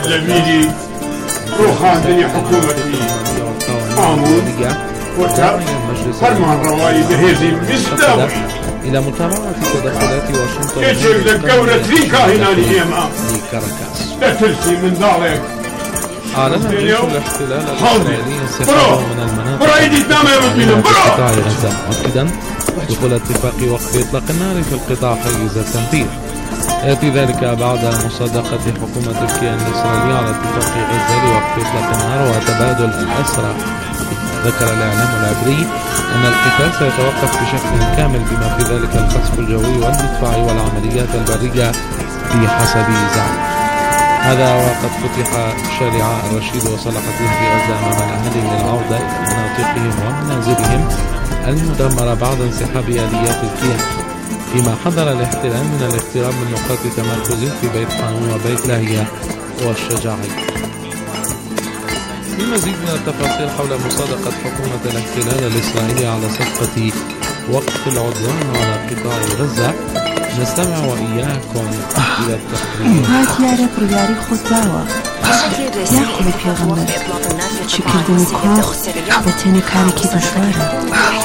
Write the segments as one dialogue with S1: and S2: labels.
S1: لبيري روخاندني حكومتي آمون وتر فرمان رواي بهذه المصداوي
S2: إلى متابعة تدخلات واشنطن
S1: يجب للجورة تريكا هنا لهما
S2: لكاراكاس.
S1: لا تلسي من ذلك.
S2: أعلن جيش الاحتلال الإسرائيلي انسحابه من المناطق قطاع غزة، مؤكدا دخول اتفاق وقف إطلاق النار في القطاع حيز التنفيذ. يأتي ذلك بعد مصادقة حكومة الكيان الإسرائيلي على اتفاق غزة لوقف إطلاق النار وتبادل الأسرى. ذكر الإعلام العبري أن القتال سيتوقف بشكل كامل بما في ذلك القصف الجوي والمدفعي والعمليات البرية بحسب زعم. هذا وقد فتح شارع الرشيد وصلاح الدين في غزة أمام الأهالي للعودة إلى مناطقهم ومنازلهم المدمرة بعد انسحاب آليات الكيان، فيما حذر الاحتلال من الاقتراب من نقاط تمركز في بيت قانون وبيت لاهيا والشجاعية. للمزيد من التفاصيل حول مصادقة حكومة الاحتلال الإسرائيلي على صفقة وقف العدوان على قطاع غزة نستمع وإياكم إلى التقرير.
S3: هات يعرف رياري خود داوة ياخذ پیغمبر شكردن كوخ بتني كاري كي دشواره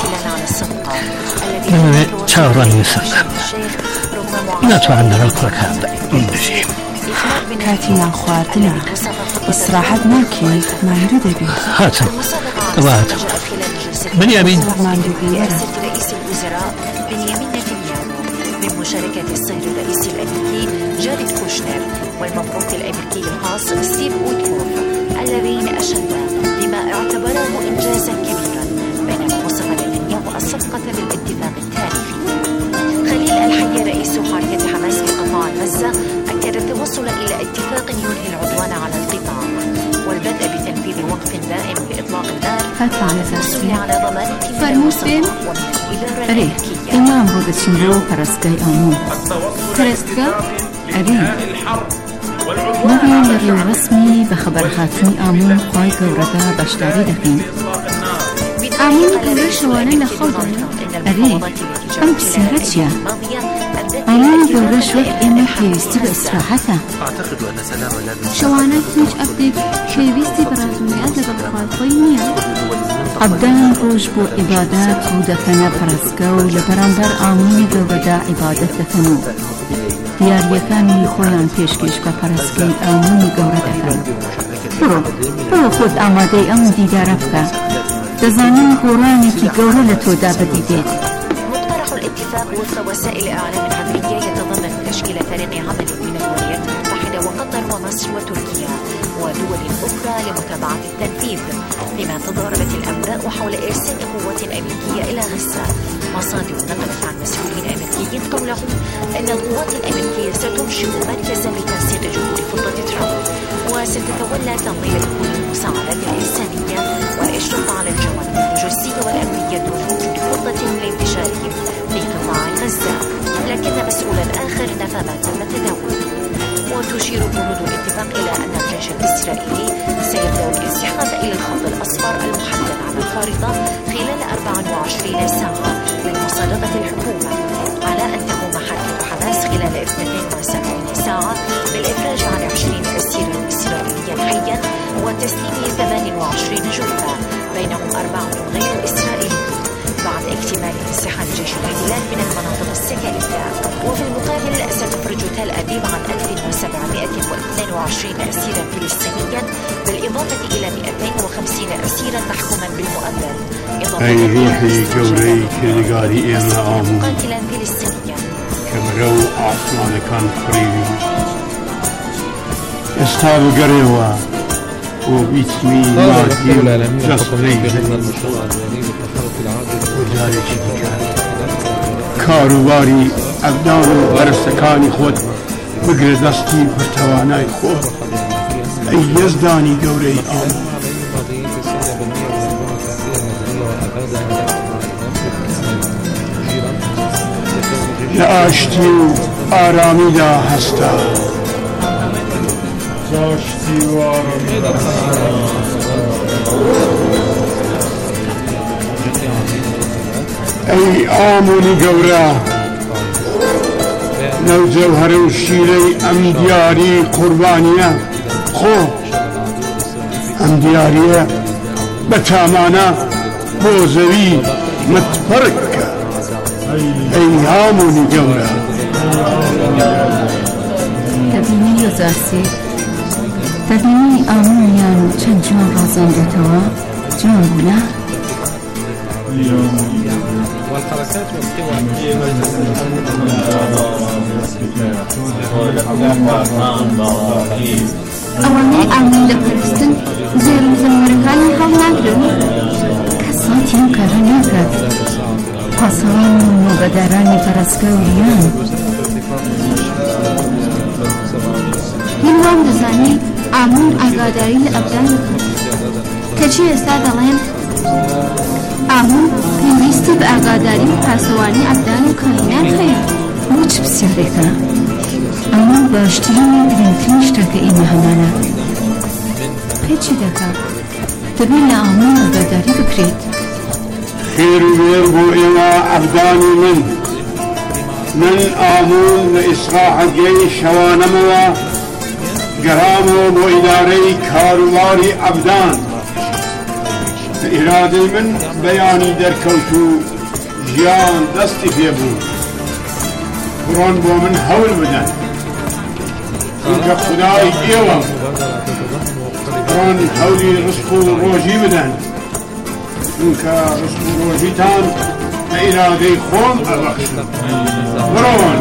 S4: من تشاوران يسر لا تعنا الكركاب بجيم
S3: كاتينا خواردنا استراحة ماكي ما يريد بي
S4: هاتم وهاتم بنيامين
S5: رئيس الوزراء بنيامين نتنياهو بمشاركة الصهر الرئيسي الأمريكي جاريد كوشنر والمبعوث الأمريكي الخاص ستيف ويتكوف، الذين أشادا بما اعتبره إنجازا كبيرا بينما وصف نتنياهو الصفقة بالاتفاق التاريخي. خليل الحي رئيس حركة حماس في قطاع غزة أكد التوصل إلى اتفاق ينهي العدوان على القطاع والبدء بتنفيذ وقف دائم لإطلاق النار والحصول على ضمان
S3: فرموسين أري إمام بود شنرو فرسكاي آمون فرسكا أري نبي لغي رسمي بخبر خاتمي آمون قاي قوردا باشداري دخين آمون قورا شوانا لخوضنا أري أم بسيرتيا آمون قورا شوك إما حيوستي بإسراحتا شوانا تنج أبديك حيوستي برازونيات لبالخالقوي نيا عبدان روش بو عبادات و دفنا پرسکو لبرانبر آمین گوردا عبادت دفنو دیاریەکانی خۆیان پێشکەش بە پەرستگەی ئامۆنی گەورە دەکەن. بڕۆ خۆت ئامادەی ئەم دیدارە بکە. دەزانم هۆڕانێکی گەورە لە تۆدا بەدیدێت.
S5: مقترح الاتفاق وفق وسائل إعلام عبرية يتضمن تشكيل فريق عمل من الولايات المتحدة وقطر ومصر وتركيا ودول أخرى لمتابعة التنفيذ، لما تضاربت الأنباء حول إرسال قوات أمريكية إلى غزة. مصادر نقلت عن مسؤولين أمريكيين قولهم أن القوات الأمريكية ستنشئ مركزا لتنسيق جهود خطة ترامب وستتولى تنظيم كل المساعدات الإنسانية والإشراف على الجوانب اللوجستية والأمنية دون وجود خطة لانتشارهم في قطاع غزة. لكن مسؤولا آخر نفى ما تم تداوله. وتشير بنود الاتفاق إلى أن الجيش الإسرائيلي سيبدأ الانسحاب إلى الخط الأصفر المحدد على الخارطة خلال 24 ساعة من مصادقة الحكومة، على أن تقوم حركة حماس خلال 72 ساعة بالإفراج عن 20 أسيرا إسرائيليا حيا وتسليم 28 جثة بينهم 4 غير إسرائيليين بعد اكتمال انسحاب جيش الاحتلال من المناطق السكنية. وفي المقابل ستفرج تل أبيب عن 1722 أسيرا فلسطينيا بالإضافة إلى 250 أسيرا محكوما بالمؤبد،
S1: أي روحي جوري كالغاري إيما آمون
S5: قاتلا فلسطينيا
S1: كمرو عثمان كان فريوي استاب قريوة وبيتمي مادي جسري وجاري جبكا كاروباري أبدان ورستكاني خود بقر دستي برتواناي خود أي يزداني قوري لأشتي آرامي دا هستا زاشتي وآرامي دا أي آموني قورا لو جوهر وشيري أم دياري قربانية خۆ ئەم دیارە بە تامانە بۆ زەوی متپڕکە ئەی هاموونی گەورە
S3: دەبینی وەزارسی دەبینی ئامۆنیان و چەند جوان ڕازاندێتەوە جوان بوونا
S2: والحركات والقوى
S3: ئەوانەی ئامین دەپەرستن زێر و زەمەرەکانی هەڵناگرن کەساتی ئەم کارە ناکات پاسەوان و نۆبەدارانی پەرستگەوریان من وام دەزانی ئامون ئاگاداری لە ئەبدان کەچی ئێستا دەڵێن ئامون پێویستی بە ئاگاداری و پاسەوانی ئەبدان و کاینات هەیە ئەوە چ پرسیارێکە ئەمون باشترین و گرنگترین شتەکە ئێمە هەمانە پێچی دەکات دەبێت لە ئامون ئاگاداری بکرێت
S1: خێر و وێر بۆ ئێوە ئەبدانی من ئامون لە ئیسراحەتگەی شەوانەمەوە گەرامەوە بۆ ئیدارەی کاروباری ئەبدان بە ئیرادەی من بەیانی دەرکەوت و ژیان دەستی پێبوو بڕۆن بۆ من هەول بدەن چونکە خودای ئێوە بڕۆن هەولی ڕزق و ڕۆژی بدەن چونکە ڕزق و ڕۆژیتان بە ئیرادەی خۆم ئەبەخشن بڕۆن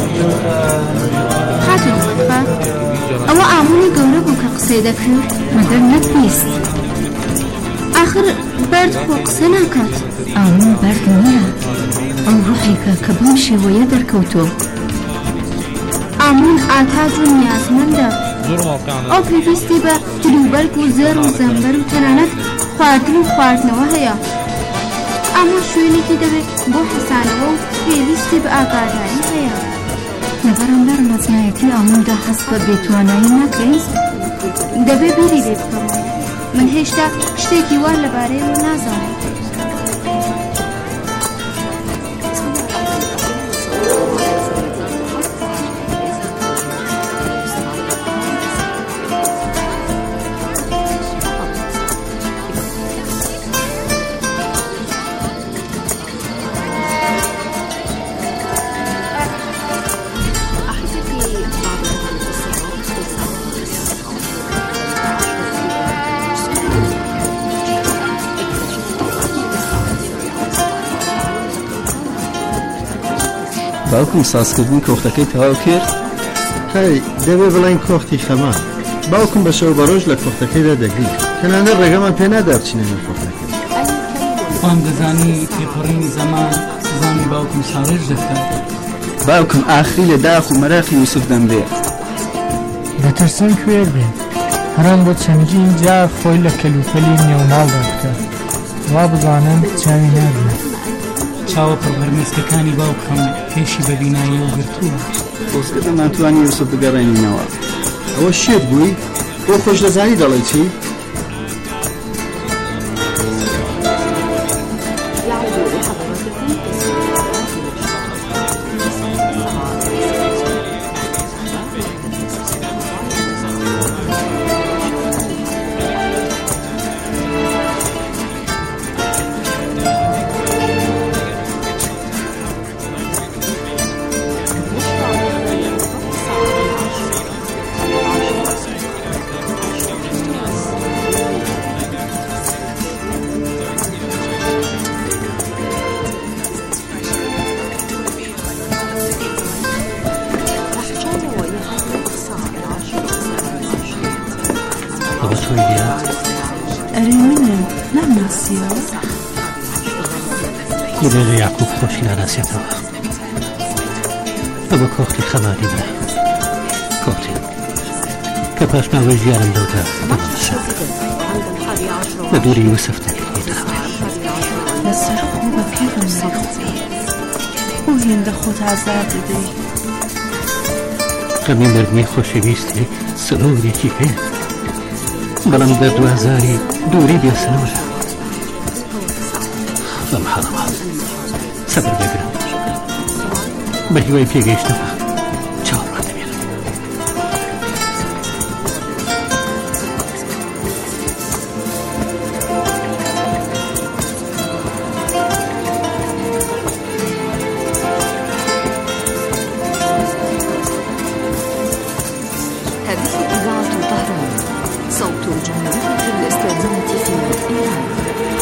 S3: هاتون خەفە ئەوە ئامونی گەورە بوو کە قسەی دەکرد مەگەر نەتویست آخر بەرد خۆ قسە ناکات ئامون بەرد نییە ئەو ڕوحێکە کە بەم شێوەیە دەرکەوتۆ ئامون ئاتاج و نیازمەندە ئەو پێویستی بە دلوبەرگ و زێر و زەمبەر و تەنانەت خواردن و خواردنەوە هەیە ئەمە شوێنێکی دەبێت بۆ حەسانەوە و پێویستی بە ئاگاداری هەیە لەبەرامبەر مەزنایەتی ئاموندا هەست بە بێتوانایی ناکەین دەبێ بیری لێ بکەمەوە من هێشتا شتێکی وا لەبارەیەوە نازانم
S6: باوکم سازکردنی کۆختەکەی تەواو کرد؟
S7: هەی دەبێ بڵین کۆختی خەما باوکم بە شەو بەڕۆژ لە کۆختەکەیدا دەگریت تەنانەت ڕێگەمان پێ نادا بچینە نێو کۆختەکە
S8: خۆم دەزانی تێپەڕینی زەمان زانی باوکم ساڕێژ دەکات
S6: باوکم ئاخری لە داخ و مەراقی یوسف دەمرێ
S9: دەترسم کوێر بێت هەرام بۆ چەندین جار خۆی لە کەلوپەلی نێوناڵدا بکات وا بزانم چاوی نابێت
S8: چاوە پڕبەرمێستەکانی باوکم پێشی بە بیناییەوە گرتووە
S6: خۆزگە دەمانتوانی یوسف بگەڕێنینەوە
S7: ئەوە شێت بووی بۆ خۆش دەزانی دەڵێ چی؟
S4: لەبێرە یاقوب خۆشی ناناسێتەوە ئەوە کۆختی خەماری برا کۆختی کە پاشماوەی ژیانم لەودا دەمەسە بە دووری یوسف دەکەیتەوە
S10: لەسەر خۆ بە پێغم سەختی و هێندە خۆت ئازار دەدەی
S4: غەمی مردنی خۆشەویستی سنوورێکی هەیە بەڵام دەردوازاری دووری بێسنوورە بەم حاڵەوە سەبر بێگرم بە هیوای پێگەیشتنەوە چاوەڕا دەبێت
S5: صوت جمهورية الإسلامية في إيران.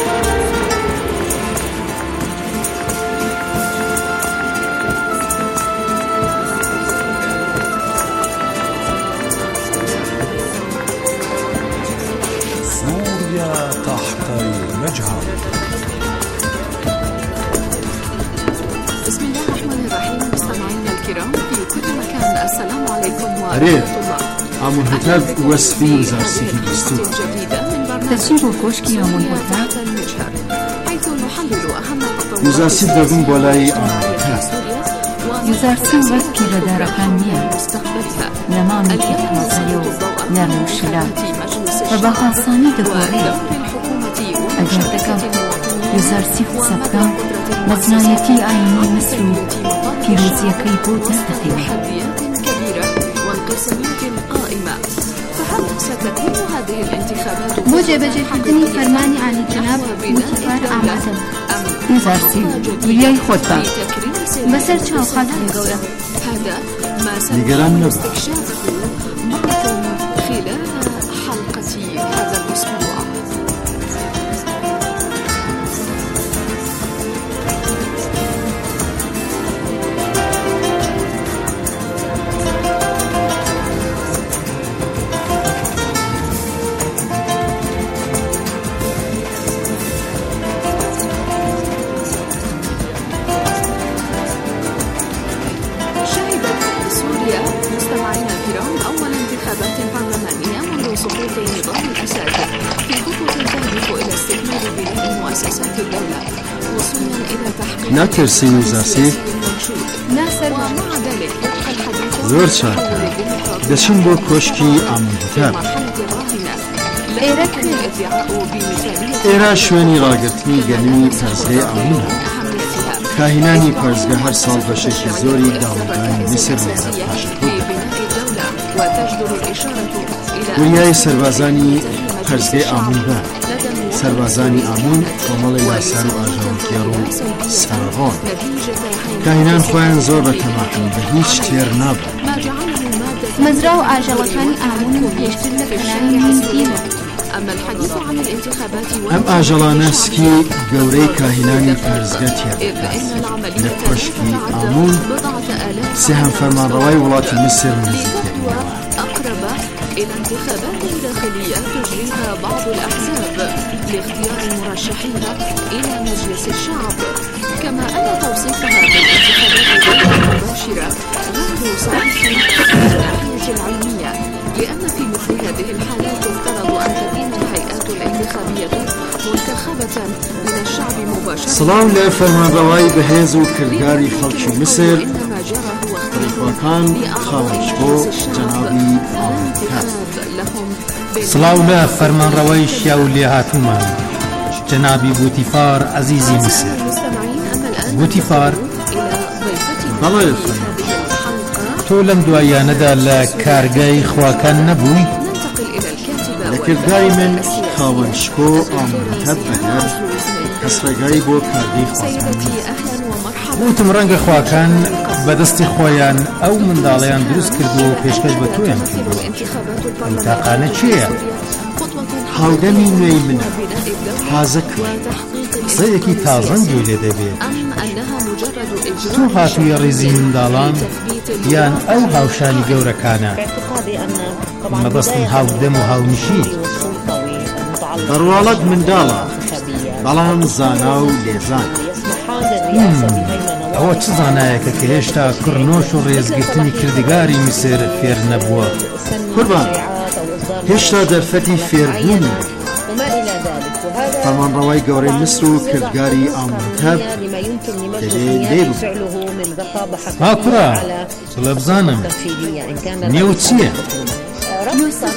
S11: سوريا تحت المجهر.
S5: بسم الله الرحمن الرحيم. مستمعينا الكرام في كل مكان، السلام عليكم ورحمة الله.
S7: عمو الهتاب وصفي وزارة الدستور.
S3: تسجيل كوشكي عمو الهتاب
S5: حيث نحلل أهم
S7: وزارة الدستور بولاي عمو الهتاب.
S3: وزارة وەکی ڕێدارەکان نییە لەماڵێکی قازەری و نەڕۆشلات بە بەخاسانی دەگۆڕێت ئەگەر دەکەم وزارتی سەبکان مەزنایەتی ئاینی مەسر و پیرۆزیەکەی بۆ دەردەخێنێت.
S12: بۆ جێبەجێکردنی فەرمانی عالیجەناب وتیفار ئامادەم.
S3: وزارتی دوریای خۆت بە
S12: بەسەر چاوخانە گەورە
S7: نیگەران نەبە.
S5: مستمعينا الكرام، أول انتخابات برلمانية منذ سقوط نظام الأساتذة في خطوة تهدف إلى استكمال بناء مؤسسات الدولة وصولا إلى تحقيق
S7: ناترسي وزارسي
S5: ومع ذلك يبقى الحديث
S7: زۆر چاکە دەچین بۆ کۆشکی عمو الهتاب. ئێرە شوێنی ڕاگررتنی گەنمی پەرزگای ئامونە. کاهینانی پەرزگە هەر ساڵ بەشێکی زۆری داڵەکانی میسر لێرە پاشەکەوت. وریای سەربازانی پەرزگای ئامون بە سەربازانی ئامون کۆمەڵی یاسار و ئاژاوەکێڕ و سەرڕۆن. کاهینان خۆیان زۆر بە تەماحن بە هیچ تێر نابوو.
S12: مەزرا و ئاژەڵەکانی ئامون و پێشتر لە کەلانی میسیرە.
S7: ئەم ئاژەڵانە سکی گەورەی کاهینانی پەرزگە تێدەکات. لە کۆشکی ئامون سێهەم فەرمانڕەوای وڵاتی میسر نزیکەوە.
S5: إلى انتخابات داخلية تجريها بعض الأحزاب لاختيار مرشحين إلى مجلس الشعب، كما أن توصيفها بالانتخابات المباشرة غير صحيح من الناحية العلمية، لأن في مثل هذه الحالات يفترض أن تكون الهيئات الانتخابية منتخبة من الشعب مباشرة.
S7: سلام لفرمانڕەوای بەهێز و کردگاری خەڵکی میسر خەلیفەکان خاوەنشکۆ جەنابی ئامادەکار.
S13: سڵاو لە فەرمانڕەوەی شیا و لێهاتوومان جەنابی بوتیفار عەزیزی میسر. بوتیفار
S7: بەڵێ
S13: تۆ لەم دواییانەدا لە کارگای خواکان نەبووی؟
S7: لە کردگاری من خاوەنشکۆ ئامادەکار بەدەر کەسڕێگایی بۆ کارگەی خواکان نییە.
S13: وتم ڕەنگە خواکان بەدەستی خۆیان ئەو منداڵیان دروست کردووە و پێشکەش بە تۆیان کردووە. ئەم تاقانە چییە؟
S7: هاودەمی نوێی منە تازە کرد.
S13: قسەیەکی تازەن گوێ لێ دەبێت. تۆ هاتوویە ڕێزی منداڵان یان ئەو هاوشانی گەورەکانە؟ مەبەستم هاودەم و هاونشی.
S7: بەڕواڵەت منداڵە بەڵام زانا و لێزان.
S13: ئەوە چ زانایەکە کە هێشتا کڕنۆش و ڕێزگرتنی کردگاری میسر فێر نەبووە؟
S7: قوربان هێشتا دەرفەتی فێربوونی فەرمانڕەوای گەورەی میسر و کردگاری ئامادەکار دەبێت لێ بوو.
S13: ها کوڕە بڵێ بزانم نێو چییە؟
S12: يوسف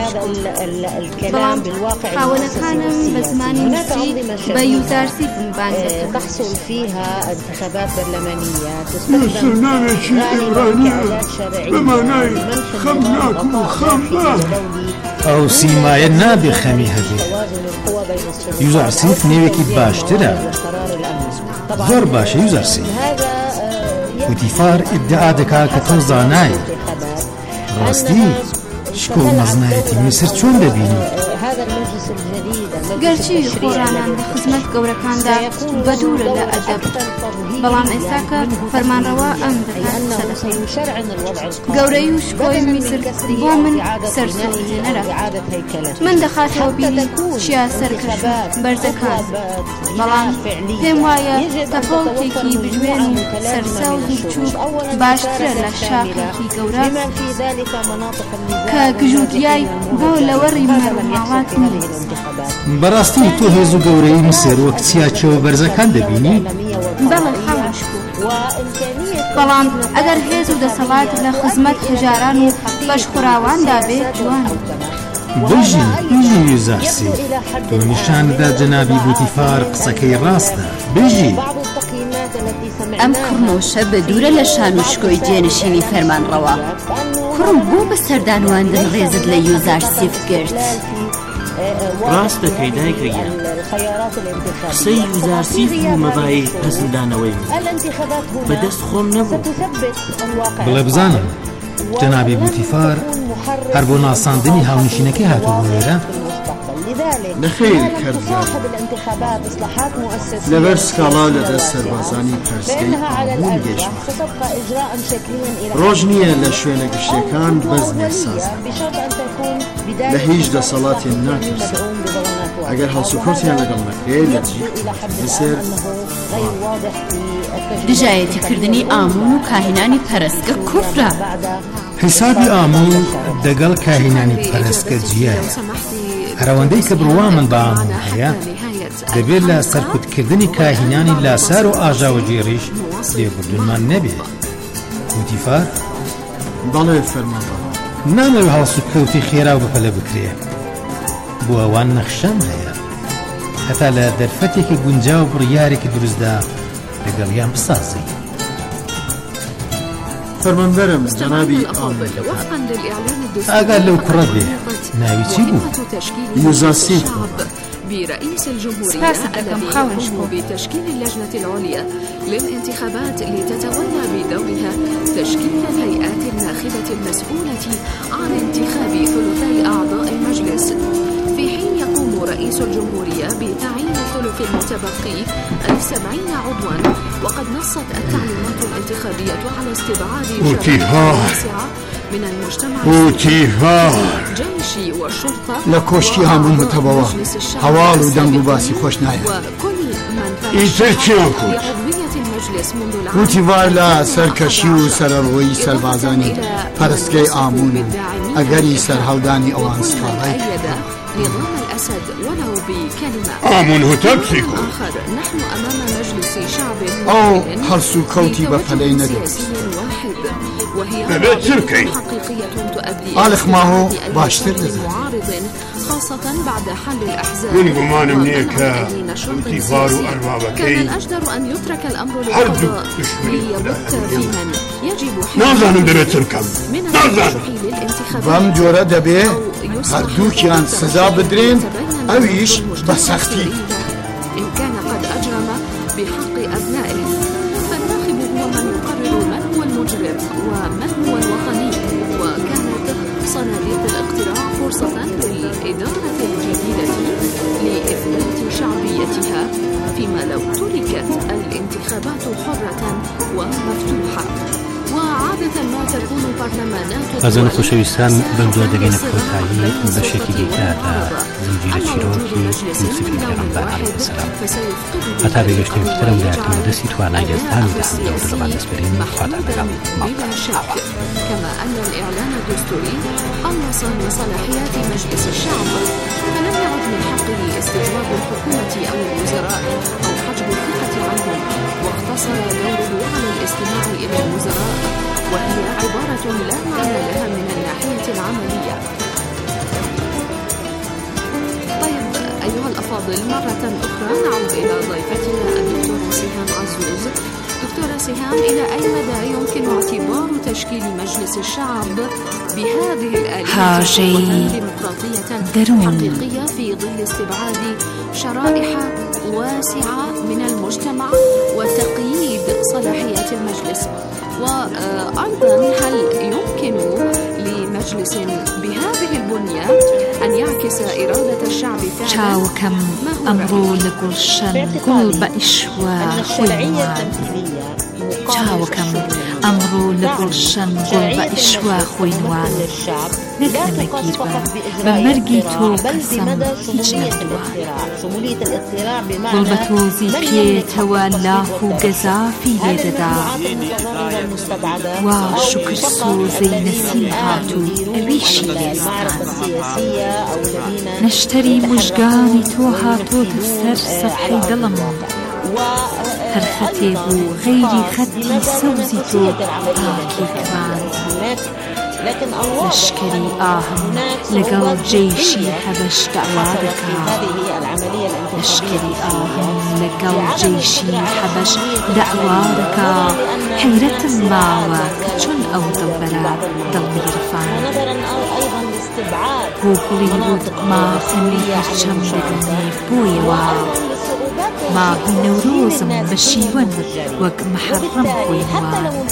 S12: حاولەکانم بە زمانی میسری بە یوزارسی
S14: تحصل فيها انتخابات برلمانية
S1: برنامجی ئێرانیە بەمانای خەمناک و خەمبار.
S13: ئەو سیمایە نابێ خەمی هەبێت. یوزارسیف نێوێکی باشترە. زۆر باشە یوزارسیف. بوتیفار ئیدعا دەکا کە تۆ زانای. ڕاستی شکۆڵ مەزنایەتی میسر چۆن دەبینی؟
S12: گەرچی خۆرانان لە خزمەت گەورەکاندا بەدوورە لە ئەدەب، بەڵام ئێستا کە فەرمانڕەوا ئەم دەکات گەورەی و شکۆی میسر بۆ من سەرسوورهێنەرە. من دەخاتەوە بینی چیا سەرکەش بەرزەکان، بەڵام پێم وایە تەپۆڵکێکی بژوێن و سەرسەوز و بچووک باشترە لە شاخێکی گەورە کە گژوودیای بۆ لەوەڕی مەرماڵات نیست.
S13: بەڕاستی تۆ هێز و گەورەی میسر وەک چیاچەوە بەرزەکان دەبینی؟
S12: بەڵێ خەڵشکو، بەڵام ئەگەر هێز و دەسەڵات لە خزمەت هێژاران و بەشخوراواندا بێت جوان.
S13: بژی یوزارسی، تۆ نیشاندا جەنابی بوتیفار قسەکەی ڕاستە. بژی
S3: ئەم کوڕنۆشە بە دوورە لە شان و شکۆی جێنشینی فەرمانڕەوا. کوڕم بۆ بە سەردانواندن ڕێزت لە یوزارسیف گرت؟
S15: ڕاست دەکەی دایکەگیان، قسەی یوزارسیف و مەبایی پەسەندانەوەی بەدەست خۆم نەبوو.
S13: بڵێ بزانم جەنابی بوتیفار هەر بۆ ناساندنی هاونشینەکەی هاتووە بۆ وێرە؟
S7: نەخێر کەرزار لەبەر سکاڵا لەدەست سەربازانی پەرسکەی ئامون گەشتمە. ڕۆژ نییە لە شوێنە گشتەکان بەزمێ سازە، لە هیچ دەسەڵاتێن ناترسە. ئەگەر هەڵسوکۆتیان لەگەڵ نەکرێت لە جیخ لەسەر
S3: دژایەتیکردنی ئامون و کاهینانی پەرستگە کوفرە.
S13: حسابی ئامون دەگەڵ کاهینانی پەرستگە جیایە. هەرەوەندەی کە بڕوا من بە ئامون هەیە دەبێت لە سەرکوتکردنی کاهینانی لاسار و ئاژاوە جێڕیش لێبوردونمان نەبێت. بوتیفار؟
S7: بەڵێ فەرمانڕەوا،
S13: نامەوێت هەڵسوکەوتی خێرا و بەپەلە بکرێ، بۆ ئەوان نەخشەم هەیە هەتا لە دەرفەتێکی گونجاو و بڕیارێکی دروستدا لەگەڵیان بسازی.
S7: فەرمانبەرم جەنابی ئامون،
S13: ئاگار لەو کوڕە بێ. ناوی چی بوو؟
S7: یوزارسیف.
S16: برئيس الجمهورية الذي يقوم بتشكيل اللجنة العليا للانتخابات لتتولى بدورها تشكيل الهيئات الناخبة المسؤولة عن انتخاب ثلثي أعضاء المجلس، في حين يقوم رئيس الجمهورية بتعيين الثلث المتبقي أي 70 عضوا. وقد نصت التعليمات الانتخابية على استبعاد واسعة من المجتمع الجيش والشرطة
S1: لە کۆشتی هەموو متەبەوە هەواڵ و دەنگ و باسی خۆش نایە. ئیتر چیان کوت وتیوار لە سەرکەشی و سەرەڕۆیی سەربازانی پەرستگەی ئامون و ئەگەری سەرهەڵدانی ئەوان سکاڵای
S16: نظام الأسد ولو بكلمة.
S1: آمون هتبسيكو
S16: نحن أمام مجلس شعب
S1: أو هرسو كوتي بفلي ندرس
S16: وهي حقيقية تؤدي
S1: آلخ ما هو باشتر
S16: معارض خاصة بعد حل الأحزاب.
S1: من قمان منيكا انتفار أربابكي
S16: كان الأجدر أن يترك الأمر للقضاء ليبت في من يجب
S1: نازانم دەبێت ترکەم
S7: بەم جۆرە دەبێ هەردووکیان سزا بدرێن، ئەویش بە سەختی.
S16: إن كان قد أجرم بحق أبنائه فالناخب هو من يقرر من هو المجرم ومن هو الوطني. وكانت صناديق الاقتراع فرصة للإدارة الجديدة لإثبات شعبيتها، فيما لو تركت الانتخابات حرة ومفتوحة. وعادة ما تكون برلمانات
S4: ئازان خۆشەویستان بەمجا دەگەینە کۆتایی بەشێکی دیکە لە زنجیرە چیرۆکی موسیقی پێغەمبەر عەلەیهی سەلام. هەتا بێگەشتێکی ترم لە یارکەمەدەستی توانای لێزدانی دەهەندەوە دڵمان دەسپەرین خواتا لەگەڵ ماڵپەڕەشەوە.
S16: كما أن الإعلان الدستوري خلص من صلاحيات مجلس الشعب، فلم يعد من حقه استجواب الحكومة أو الوزراء أو حجب الثقة عنهم، واقتصر دوره على الاستماع إلى الوزراء، وهي عبارة لا معنى لها من الناحية العملية. طيب أيها الأفاضل، مرة أخرى نعود إلى ضيفتنا الدكتورة سهام عزوز، دكتورة سهام، إلى أي مدى يمكن اعتبار تشكيل مجلس الشعب بهذه الآلية ديمقراطية حقيقية في ظل استبعاد شرائح واسعة من المجتمع وتقييد صلاحيات المجلس؟ وأيضا هل يمكن لمجلس بهذه البنية أن يعكس إرادة الشعب فعلا؟
S3: چاوكم أمرو لقلشن قلب إشوا خوينوان چاوكم أمرو لقلشن قلب إشوا خوينوان نكرم كيربان بمرقي تو قسم هيج نردوان قلبتو زي بيتوا لاخو قزافي لددا وشكر سوزي نسيهاتو أبيشي لسكان نشتري مشقاني تو هاتو تسر سطحي دلم هرختي بو غيري خدي سوزي تو باكي كمان لشكري آهم لقل جيشي حبش دعوادكا لشكري آهم لقل جيشي حبش دعوادكا حيرة ماوى كتشن أو دلبرا دلبي رفان هو قليبود ما سمي هرشم بقني بويوا ما هو نوروزم بشيون وق محرم خوينوان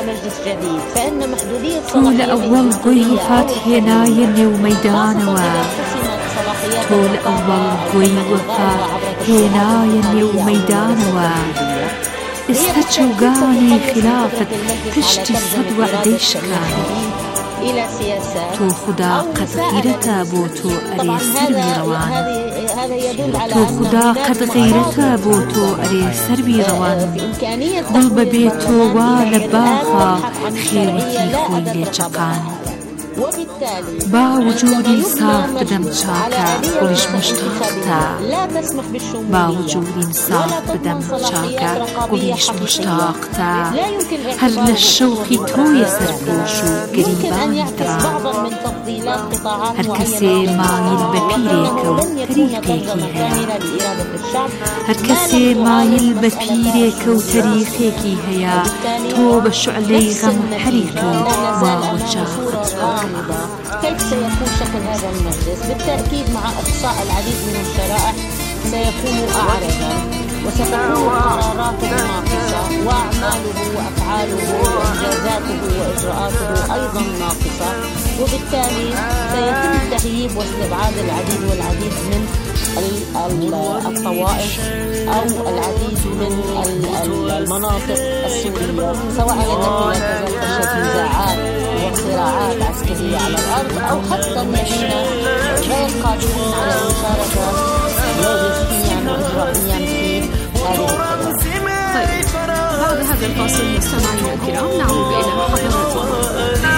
S3: طول أول قيفات هنايا وميدانوا طول أول قيفات هنايا وميدانوا استشوقاني خلافة تشتي صدوة ديشكاني تو خدا قد غيرتا بوتو أري سربي روان تو خدا قد غيرتا بوتو أري سربي روان دل ببيتو والباخا خيوتي خويلي جقان با وجودي صاف بدم شاكا قلش مشتاقتا با وجودي صاف بدم شاكا قلش مشتاقتا هر للشوقي تو يسرقوشو قريبان دران هر كسي مايل ببيريكو تاريخيكي هيا هر كسي مايل ببيريكو تاريخيكي هيا تو بشعلي غم حريقي ووجاهت
S14: كيف سيكون شكل هذا المجلس؟ بالتأكيد مع إقصاء العديد من الشرائح سيكون أعرضا وستكون قراراته ناقصة وأعماله وأفعاله وإنجازاته وإجراءاته أيضا ناقصة، وبالتالي سيتم تغييب واستبعاد العديد والعديد من الطوائف أو العديد من المناطق السورية، سواء التي لا تزال تشهد نزاعات وصراعات عسكرية على الأرض أو حتى الذين غير قادرين على المشاركة لوجستيا وإجرائيا في هذه الحياة.
S16: طيب، بعد هذا الفاصل مستمعينا الكرام نعود إلى حضراتكم.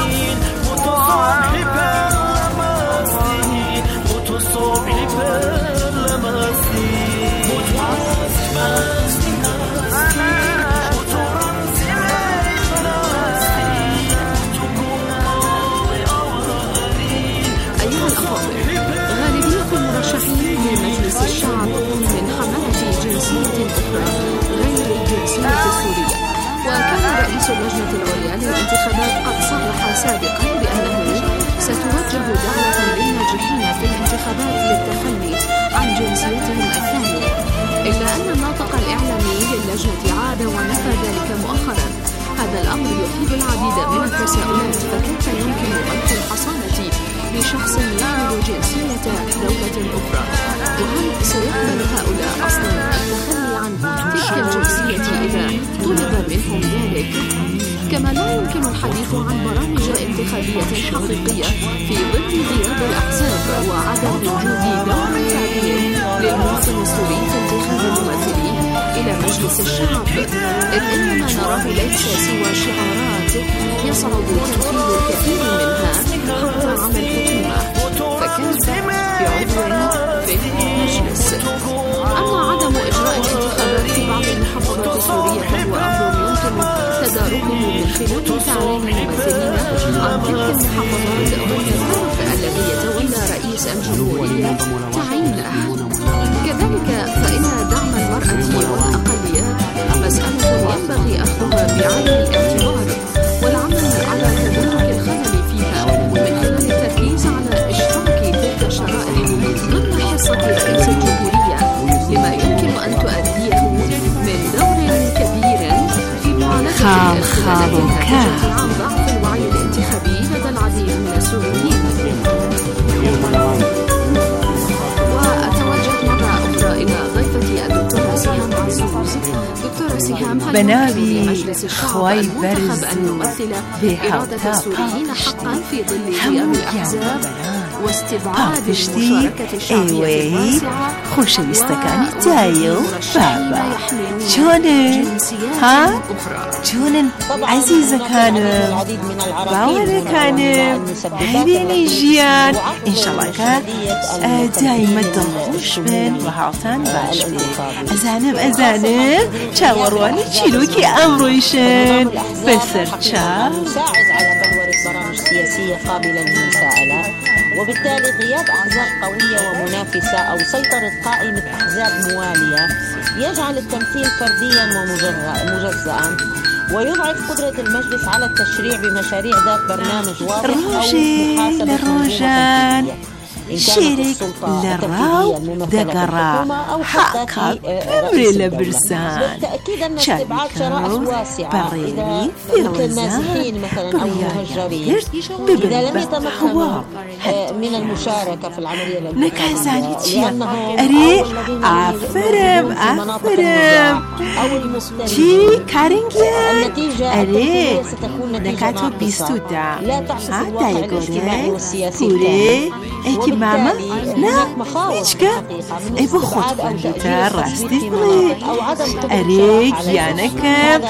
S16: غالبية المرشحين لمجلس الشعب من حملة جنسية أخرى غير الجنسية السورية، وكان رئيس اللجنة العليا للانتخابات قد صرح سابقا بأنه ستوجه دعوة للناجحين في الانتخابات للتخلي عن جنسيتهم الثانية، إلا أن الناطق الإعلامي للجنة عاد ونفى ذلك مؤخرا. هذا الأمر يثير العديد من التساؤلات، فكيف يمكن غلق الحصانة لشخص يحمل جنسية دولة أخرى؟ وهل سيقبل هؤلاء أصلا التخلي عن تلك الجنسية إذا طلب منهم ذلك؟ كما لا يمكن الحديث عن برامج انتخابية حقيقية في ظل غياب الأحزاب وعدم وجود دور فعلي للمواطن السوري في انتخاب ممثليه إلى مجلس الشعب، إذ إنما نراه ليس سوى شعارات يصعب تنفيذ الكثير منها حتى على الحكومة، فكيف بعضو في المجلس؟ أما عدم إجراء الانتخابات في بعض المحافظات السورية فهو أمر يمكن تداركه من خلال تعيين الممثلين عن تلك المحافظات والتصرف الذي يتولى رئيس الجمهورية تعيينه. كذلك فإن دعم المرأة والأقليات مسألة ينبغي أخذها بعين الاعتبار والعمل على تدارك الخلل فيها من خلال التركيز على إشراك تلك الشرائع ضمن حصة رئيس الجمهورية لما يمكن أن تؤديه من دور كبير في معالجة الخلل الناتجة عن ضعف الوعي الانتخابي لدى العديد من السوريين. وأتوجه مرة أخرى إلى ضيفتي الدكتورة سهام عزوز. دكتورة سهام، هل
S10: بنابي
S16: مجلس الشعب
S10: خوي
S16: المنتخب أن يمثل إرادة السوريين حقا في ظل قيام الأحزاب واستبعاد المشاركة الشعبية الواسعة
S10: خوشويستەکانی تایە و بابا چۆنن؟ ها؟ چۆنن عەزیزەکانم باوەڕەکانم هەرێنی ژیان ئینشەڵڵاکە دایمە دڵخۆش بن و هاوتان باش بێ. ئەزانم چاوەڕوانی چیرۆکی ئەمڕۆیشن بەسەر چاو.
S14: برامج سياسية قابلة للمساءلة، وبالتالي غياب أحزاب قوية ومنافسة أو سيطرة قائمة أحزاب موالية يجعل التمثيل فرديا ومجزأ ويضعف قدرة المجلس على التشريع بمشاريع ذات برنامج واضح أو محاسبة منظومة
S10: شيرك لراو دقرا حقا بمري لبرسان
S14: بالتأكيد أن استبعاد شرائح واسعة مثل النازحين مثلا أو المهجرين إذا لم يتمكنوا من المشاركة في العملية الانتخابية
S10: أري عفرم
S14: أو
S10: تي كارنجيا
S14: النتيجة ستكون نتيجة ناقصة لا تعكس الواقع الاجتماعي والسياسي
S10: ماما لا هیچکە ئەی بۆ خۆت بەندتە ڕاستی بڵێ ئەرێ گیانەکەم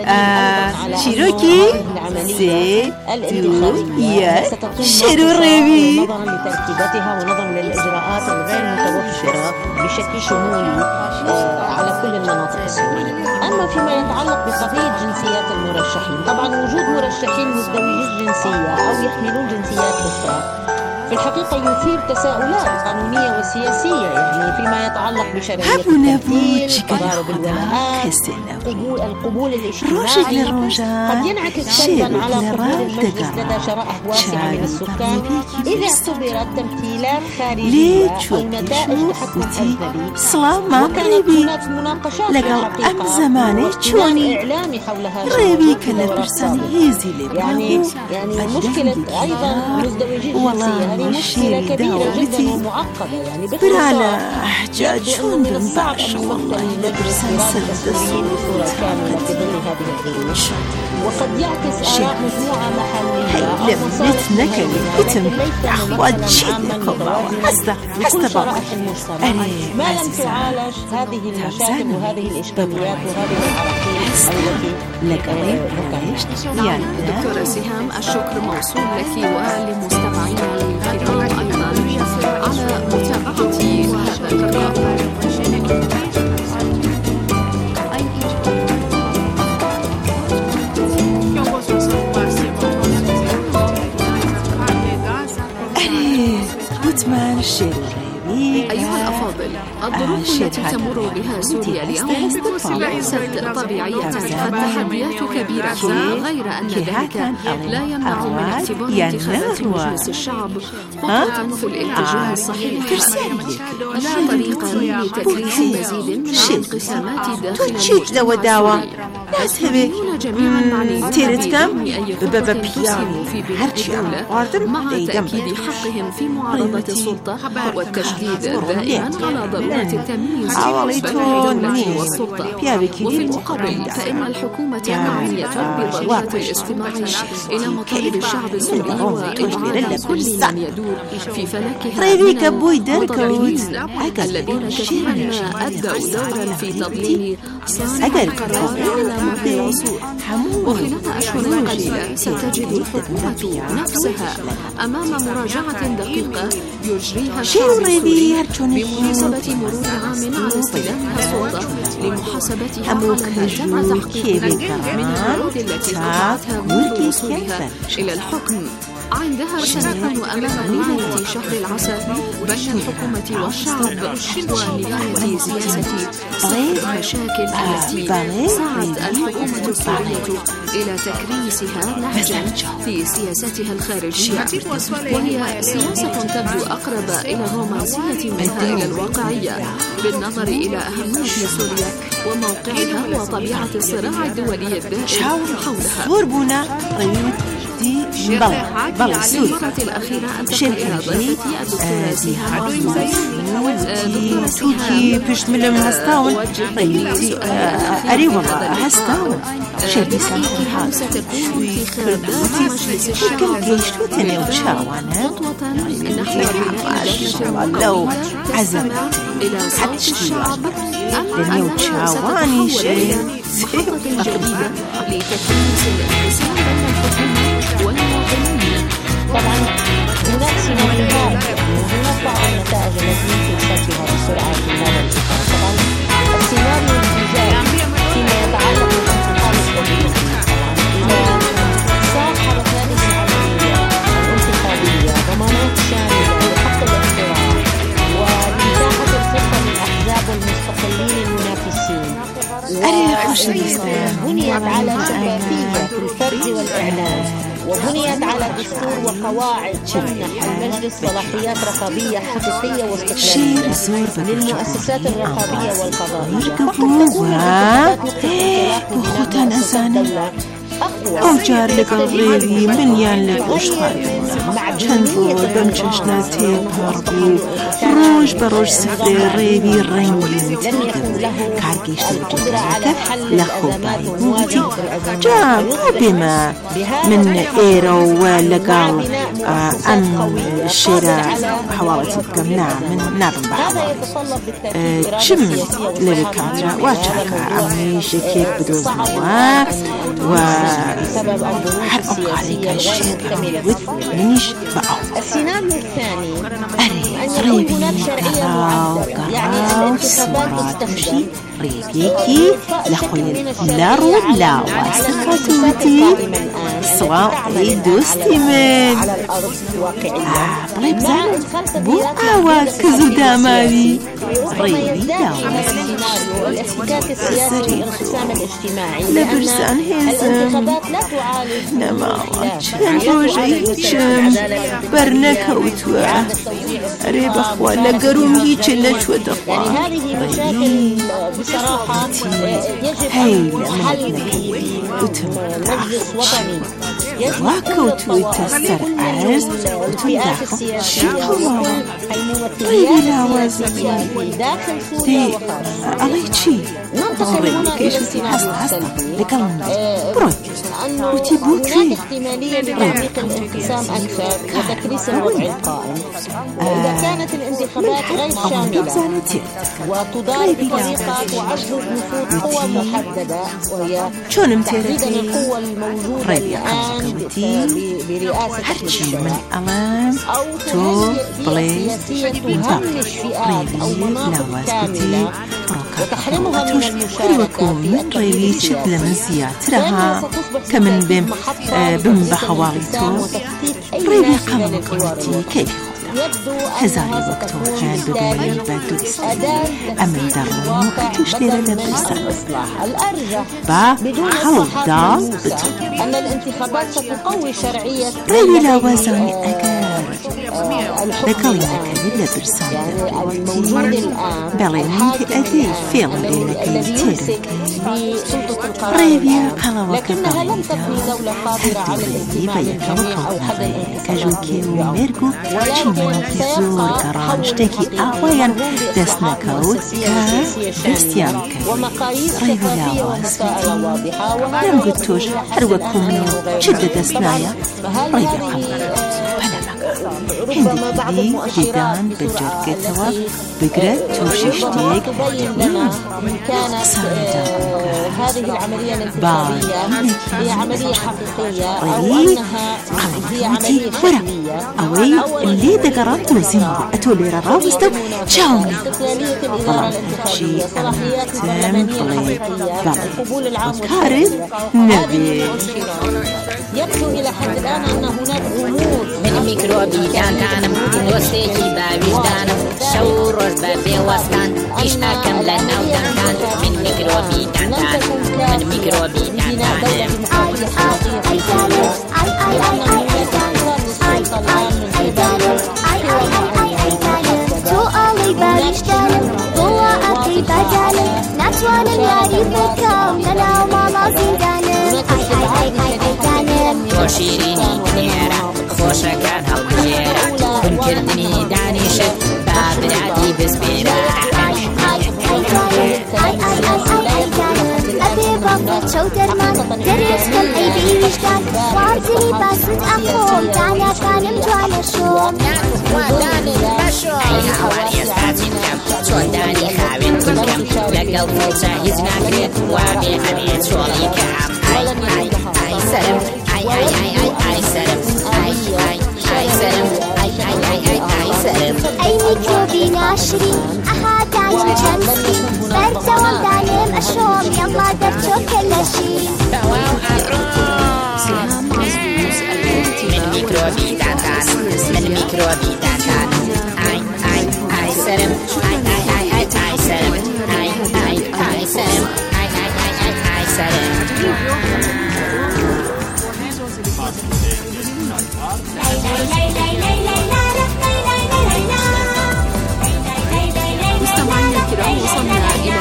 S10: چیرۆکی سێ دوو یەک شێر و ڕێوی.
S14: نظرا لتركيبتها ونظرا للإجراءات الغير متوفرة بشكل شمولي على كل المناطق السورية. أما فيما يتعلق بقضية جنسيات المرشحين، طبعا وجود مرشحين مزدوجي الجنسية أو يحملون جنسيات أخرى في الحقيقة يثير تساؤلات قانونية وسياسية، يعني فيما يتعلق بشرعية التمثيل، تضارب الولاءات، القبول الاجتماعي، قد ينعكس سلبا على قبول المجلس لدى شرائح واسعة من السكان إذا اعتبرت تمثيلات خارجية أو نتائج تحكم أجنبي، وكانت هناك مناقشات في الحقيقة واهتمام إعلامي حول هذا يعني مشكلة أيضا مزدوجي الجنسية هذه مشكلة كبيرة جدا ومعقدة، يعني
S10: برانا حجاج شون بنبعش والله
S14: لبرسان السوريين بصورة كاملة في ظل هذه الظروف، وقد يعكس آراء مجموعة محلية أو
S10: مصالح يتم أخوات جدا حسب
S14: شرائح المجتمع ما لم تعالج هذه المشاكل وهذه الإشكاليات وهذه العراقيل التي
S16: يعني دكتورة سهام، الشكر موصول لك ولمستمعينا الكرام أيضا على متابعة هذا اللقاء. أيها الأفاضل، الظروف التي تمر بها سوريا اليوم ليست طبيعية، فالتحديات كبيرة، غير أن ذلك لا يمنع من اعتبار انتخابات مجلس الشعب خطوة في الاتجاه الصحيح، لا طريقا لتكريس مزيد من الانقسامات داخل المجتمع السوري. يسهمون جميعا معنيين بأن يكونوا في بناء الدولة مع تأكيد حقهم في معارضة السلطة والتشديد دائما على ضرورة التمييز بين الدولة والسلطة. وفي المقابل فإن الحكومة معنية بضرورة الاستماع إلى مطالب الشعب السوري وإبعاد كل من يدور في فلكها من المتطرفين الذين كثيرا ما أدوا دورا في تضليل صانع القرار على مر العصور. وخلال أشهر قليلة ستجد الحكومة نفسها أمام مراجعة دقيقة يجريها الشعب السوري بمناسبة مرور عام على استلامها السلطة لمحاسبتها على ما تم تحقيقه من العروض التي قطعتها منذ وصولها إلى الحكم. عندها سنكون أمام نهاية شهر العسل بين الحكومة والشعب ونهاية سياسة المشاكل التي سعت الحكومة السورية إلى تكريسها نهجا في سياستها الخارجية، وهي سياسة تبدو أقرب إلى الرومانسية منها إلى الواقعية بالنظر إلى أهمية سوريا وموقعها وطبيعة الصراع الدولي الدائم حولها.
S10: بلى
S16: سوريا الأخيرة أنتقل إلى ضيفتي الدكتورة سيهان
S10: تركي بيش ملم هستاون ريتي أري والله هستاون شبي سامحها شوي كردوتي كل جيش توتني وشاوانا لو عزم حد الشعب لأني وشاواني شيء
S16: جديدة لتكريس الانقسام بين الحكومة والمواطنين.
S14: طبعا هناك سيناريوهات وهناك بعض النتائج التي يمكن كشفها بسرعة في هذا الاتفاق. طبعا السيناريو الإيجابي فيما يتعلق بالانتقال الطبيعي إذا صار حركات العملية الانتخابية ضمانات شاملة لحق الاقتراع وإتاحة الفرصة للأحزاب والمستقلين المنافسين بنيت على شفافية في الفرز والإعلان وبنيت على دستور وقواعد تمنح المجلس صلاحيات رقابية حقيقية واستقلالية للمؤسسات الرقابية والقضائية
S10: أو جار لك الغيري من يالك وش خايفنا شنفور بمششنا تيب هربي روج بروج سفري ريبي رنجي كاركيش تبجيك لخوباي موتي جاب بما من إيرو ولقال أم الشراء حوالتي بكمنا من نابن بحوالي جم للكاترة وشاكا أمي شكيك بدوز مواك وحرقوا عليك الشيء منيش بقى.
S14: السيناريو الثاني أن يكون هناك شرعية محددة يعني الانتخابات تستخدم
S10: ريبيكي لخوي لارو لا واسكاتوتي سواء دوستي من
S14: على الأرض واقعيا
S10: طيب زعل بو كزو داماري ريبي لا
S14: الاحتكاك السياسي والانقسام الاجتماعي
S10: لبرسان
S14: الانتخابات لا تعالج
S10: نماوات روجيتشم برنكة وتوعة ريب أخوان لقروم هيتشنش ودقوا
S14: يعني هذه مشاكل بصراحة يجب حل مجلس وطني
S10: واكوت ويتسر عرز وتندعف شكوا
S14: الممثليات السياسية داخل سوريا وخارج
S10: أليتشي
S14: ننتقل هنا إلى السيناريو
S10: بروي
S14: هناك احتمالية لتعميق الانقسام أكثر وتكريس الوضع القائم وإذا كانت الانتخابات غير شاملة وتدار بطريقة تعزز نفوذ قوى محددة وهي تحديدا القوى الموجودة الآن برئاسة الشعب أو تهيئ سياسية تهمش فئات أو مناطق كاملة وتحرمها من المشاركة
S10: من ريليتش لمزيات لها كمن بم بحواليتو ريلي قام قوتي كيف هزاري وقتو حال بدوية البادو أمن دارون وقتوش ليرا لبرسان با خلط دا بتو
S14: أن الانتخابات ستقوي شرعية
S10: ريلي لا وزاني أقار لقال لك لبرسان
S14: الموجود الآن
S10: بلين أدي فيلم بينك يتيرك ريبيا قلوك
S14: لكنها لم تبني دولة قادرة على الانتماء أو حد
S10: كجوكي وميركو وشينو في زور كرانشتكي أخويا دسنكوت كدستيانك ريبيا واسكتي لم قلتوش هروا كوميو شدة دسنايا ريبيا قلوك
S14: ربما بعض المؤشرات
S10: بجرقتها بقرأ توشي شتيك
S14: إن كانت هذه العملية الانتقالية هي عملية حقيقية أو أنها هي عملية شكلية
S10: أو اللي دقرات وزين أتولي رراوستو شاوني
S14: استقلالية الإدارة الانتخابية صلاحيات البرلمانية الحقيقية القبول العام
S10: نبي
S14: يبدو إلى حد الآن أن هناك غموض
S17: من ميكروبي دانم دوستيكي باوجدانم شورش بابي وستان إيش أكم لنا ودانكان من ميكروبي دانم من ميكروبي دانم
S18: نتوانم ياري بكم لنا وما لازم دانم
S17: وشيريني كنيرة خوشكان هالكجيرة كن كردني دانيشت بابراتي بسبيرة
S18: أبي بابا شوتر مان دريس كم أي بيشتان وارزني باسد أقوم دانا كانم جوانا شوم
S17: وداني بشوم أي هواني استاذين كم شو داني خاوين كل كم لقل فوتا يزناكريت وامي حميد شولي كام أي سلام أي سلام أي سلام أي سلام
S18: أي ميكروبي ناشري أها دايم جنسي بردوام دايم أشوم يلا درجو كل شي
S17: من ميكروبي دانتان من ميكروبي دانتان أي سلام أي سلام أي سلام أي سلام
S16: مستمعينا الكرام وصلنا إلى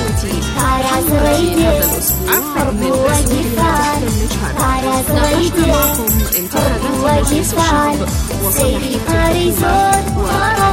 S16: نهاية هذا الأسبوع من برنامج نحن معكم انتخابات رئيس الشعب وصلاحية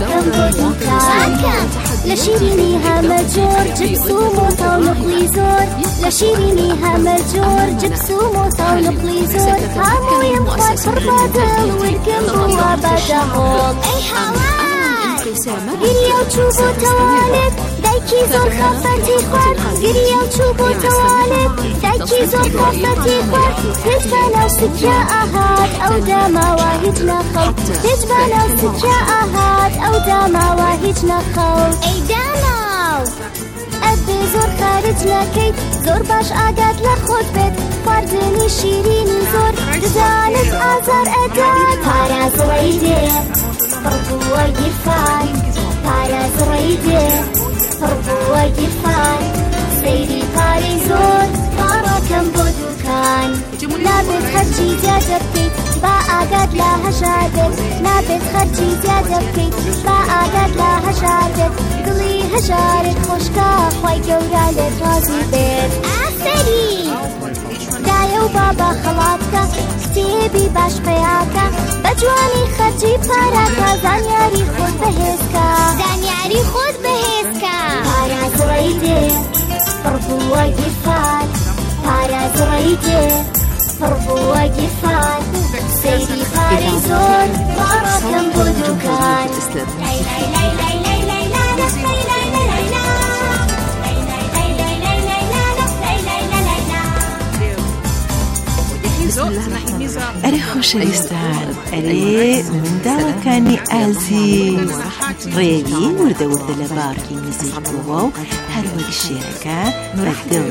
S18: لشيريني همجور جبسوم وطولق ليزور لشيريني همجور جبسوم وطولق ليزور هامو يمخد فربادل والكم هو بدهول اي حوال قريا وشوفو توالد دايكي زور خافتي خوار قريا وشوفو توالد دايكي زور خافتي خوار تجبانا وسكيا أهات أو داما واهجنا خوت تجبانا وسكيا أهات أو داما واهجنا خوت أي داما أبي زور خارجنا كيت زور باش آقاد لخود بيت فاردني شيريني زور دزانت آزار أداد هارا زريدي فربو وقفان هارا زريدي فربو وقفان سيري باري زور بارا كم بودوكان نابت خرجي زيادة بكيت با آقاد لها شادت نابت خرجي زيادة بكيت با آقاد لها شادت قلي هجارت خوشكا خواي قورا لترازي بيت آفري دايا وبابا خلاطكا كتيبي باش بياكا بجواني خرجي باراكا زانياري خود بهيسكا زانياري خود بهيسكا بارا زريدي فربو وقفان بارا زريدي فربو وقفان سيدي باري زور بارا كم بودوكان
S10: أري خوشويستان أري من داوكاني عزيز ريبي وردة لباركي نزيد بواو هروق الشركة بدو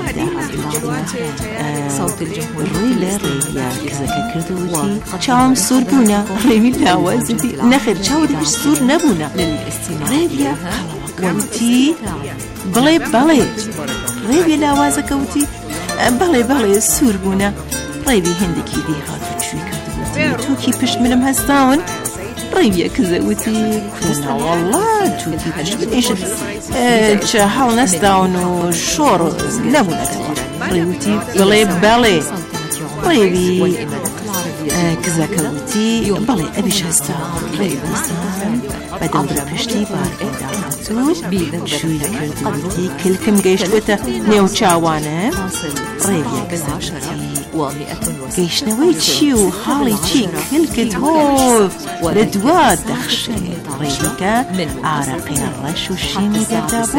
S10: صوت الجمهور رويلة ريبيا كزاكا كردوتي شام سوربونا ريبي لاوازدي نخير شاودي بش سور نبونا ريبيا وانتي بلي ريبي لاوازك وتي بلي سوربونا ريبي هندكي دي هاتو شوي كردوتي توكي بشت منم هستاون ريبيا كزاوتي كنا والله توكي بشت منيش تشاحاو نستاون وشور نبونا توا ريبوتي بلي ريبي كزاكوتي بلي أبيش هستاون ريبي هستاون بدل بشتي بار إداراتو شوي كردوتي كلكم قيشوتا نيو تشاوانا ريبيا كزاوتي گەیشتنەوەی چی و حاڵی چی کلکت هۆ لە دوا دەخشێت ڕێگەکە ئارەقی ڕەش و شینی دەردا بوو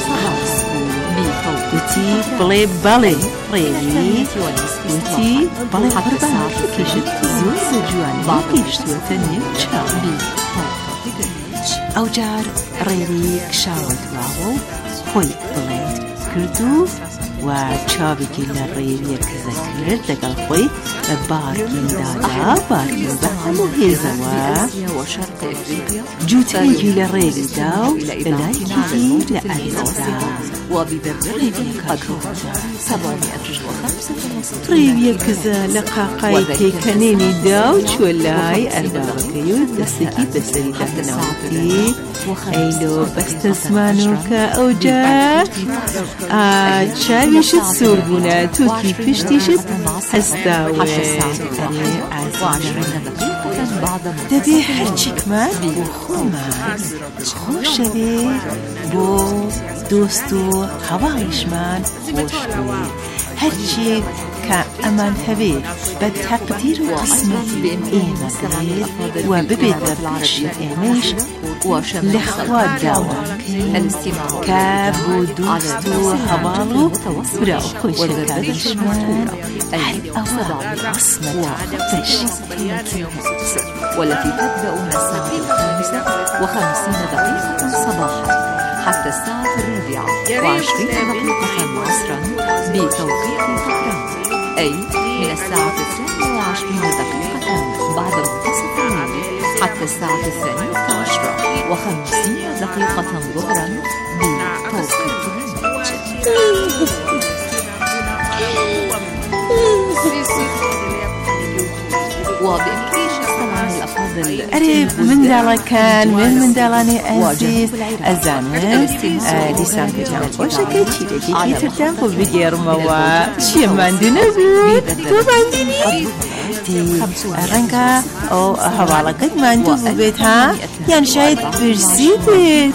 S10: وتی بڵێ بەڵێ ڕێوی وتی بەڵێ قوربان کێشت زۆر جوانی گەیشتووەتە نێو چاوی ئەو جار ڕێوی کشاوە دواوە و خۆی بڵێت کردو و چاوێکی لە ڕێویە کزە کرد لەگەڵ خۆی بە بارکیندادا بارکین بە هەموو هێزەوە جووتێکی لە ڕێویدا و لایەکی لە ئەرێدا ڕێویە کزە لە قاقای پێکەنێنیدا و چوە لای ئەرباڵەکەی و دەستێکی بەسەری دەکەنەوەتی ئەیلۆ بەستە زمانۆکە ئەوجار چاویشت سوور بوونە تووکی پشتیشت هەستاوێ دەبێ هەرچێکمان بۆ خۆمان خۆشەوێ بۆ دۆست و هەواڵیشمان خۆش بێ هەرچێک کە ئەمان هەبێ بە تەقدیر و قسمەتی ئێمە بێت و ببێت بە پاشی ئێمەش لەخوا داواکەین کە بۆ دۆست و هەواڵ و برا و خۆشەکانیشمان هەر ئەوە قسمەتە
S5: والتي تبدأ من الساعة 5:50 صباحا حتى الساعة 4:20 عصرا بتوقيت طهران أي من الساعة 22 بعد منتصف الليل حتى الساعة 12:50 ظهرا بتوقيت
S10: ئەرێ منداڵەکان منداڵانی ئەزیز ئەزانن دیسان پێجان خۆشەکەی چیرەکێکی تردان بۆ بگێڕمەوە چیە ماندوو نەبوو تۆ ماندوونی ڕەنگە ئەو هەواڵەکەت ماندوو ببێت ها یان شاید برسی بێت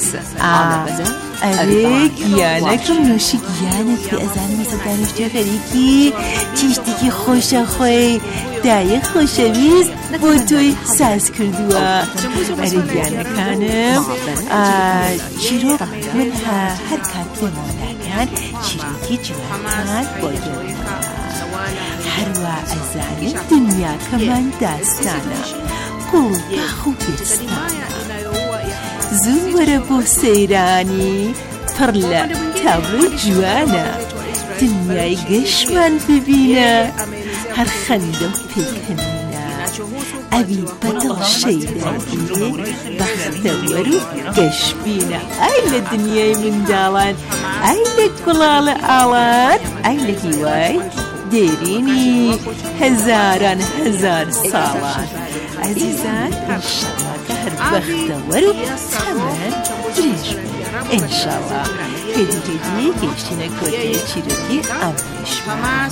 S10: ئەرێ گیانەکەم نوشی گیانت پێ ئەزانم سەدانیشتە خەریکی چیشتێکی خۆشە خۆی دایە خۆشەویست بۆ تۆی ساز کردووە ئەرێ گیانەکانم چیرۆک من هەر کات پێمەوەداکان چیرۆکی جوانتان بۆ گەڕێنەوە هەروە ئەزانێت دنیاکەمان داستانە قوڵداخ و پێستانە زوو وەرە بۆ سەیرانی پڕ لە تابلۆی جوانە دنیای گەشتمان ببینە هەر خەندە و پێکەنینە ئەوی بەدڵ شەیداگێ بەختەوەر و گەشتبینە ئای لە دنیای منداڵان ئای لە گوڵاڵە ئاڵان ئای لە هیوای دێرینی هەزاران هەزار ساڵان عزیزان ئینشاڵڵا هەر بەختەوەر و تەمەن درێژ ئینشاڵڵا هێدی گەیشتینە کۆتایی چیرۆکی ئەمریشمان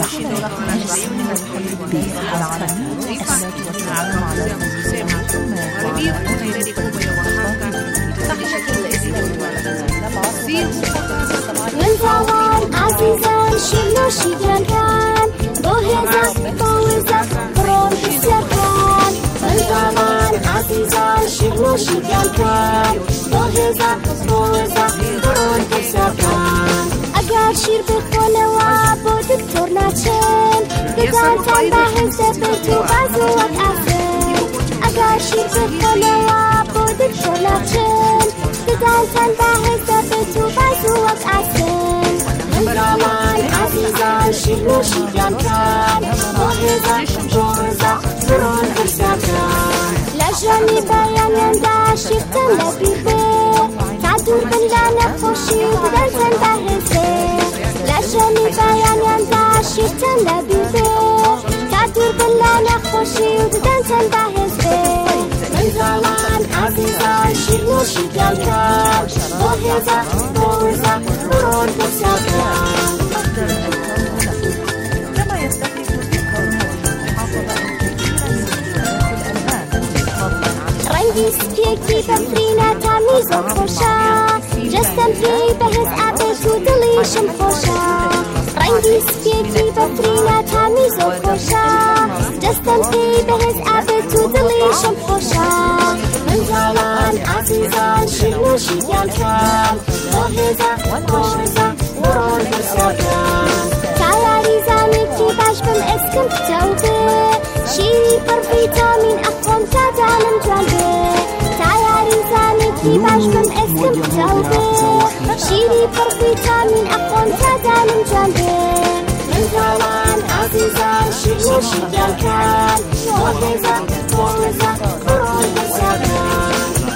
S18: منداڵان عزیزان شیرنۆشیدەکان بۆ هێزە بۆوێزە بڕۆن بسەکان منداڵان عزیزان شیرنۆشیدەکان بۆ هێزە بۆوێزە بڕۆن بسەکان ئەگەر شیر بخۆنەوە بۆ دکتۆر ناچن دەزانتان بەهێز دەبێت و بازووەک ئافرێن ئەگەر شیر بخۆنەوە بۆ دکتۆر ناچن دەزانتان بەهێز دەبێت و بازووەک ئافرێن منداڵان عزیزان شیرنۆشیدەکان بۆ هێزە بۆوێزە بڕۆن بسەکان لە ژەمی بەیانیاندا شیرتان لەبیر بێ تا دوور بن لە نەخۆشی و بدەنتان بەهێزێ لە ژەمی بەیانیاندا شیرتان لەبیر بێ تا دوور بن لە نەخۆشی و بدەنتان بەهێزێ منداڵان عزیزان شیرنۆشیدەکان بۆ هێزە بۆوێزە بڕۆن بسەکان ڕەنگی سپیەکی بەفرینە تامیزە خۆشە جەستەم پێی بەهێز ئابێت و دڵیشم خۆشە ڕەنگی سپیەکی بەفرینە تامی زۆر خۆشە دەستم پێی بەهێز ئابێت و دڵیشم خۆشە منجاڵان ئازیزان شیرنوشیان کەم بۆ هێزە خۆشەزە وڕۆژ بەسۆکەم تا یاریزانێکی باش بم ئێسکم کتەو بێ شیری پڕ ڤیتامین ئەخۆم تا دانم جوان بێ تا یاریزانێکی باش بم ئێسکم کتەو بێ شیری پڕ ڤیتامین ئەخۆم تا دانم جوان بێ منجاڵان ئازیزان شیرنوشیان کەم بۆ هێزە خۆشەزە وڕۆژ بەسۆکەم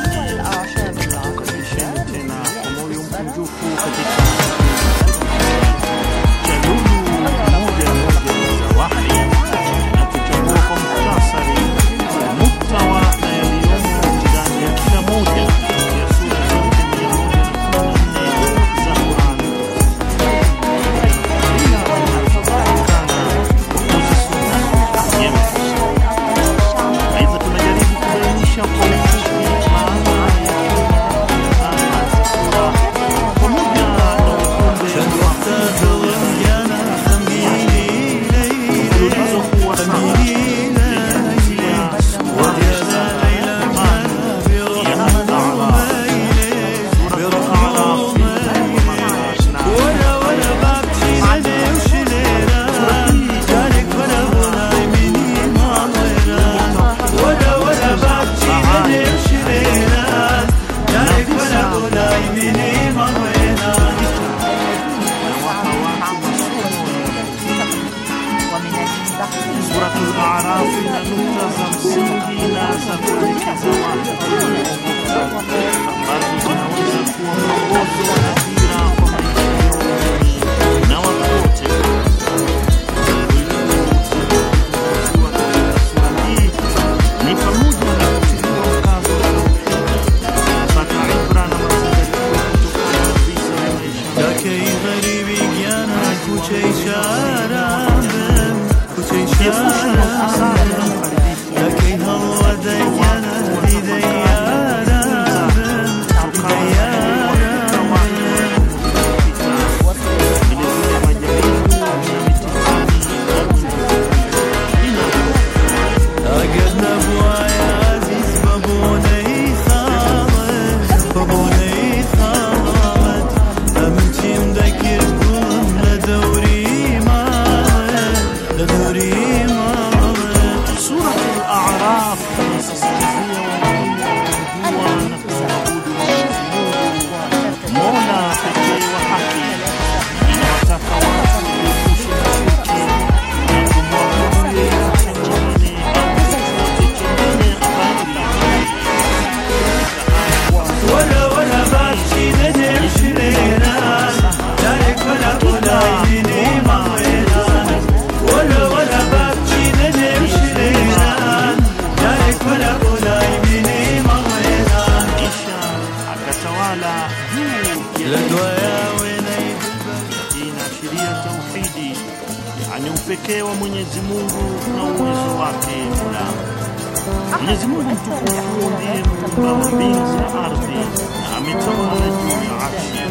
S19: pekee wa Mwenyezi Mungu na uwezo wake Mola. Mwenyezi Mungu mtukufu ndiye muumba wa mbingu na ardhi na ametawala juu ya arshi.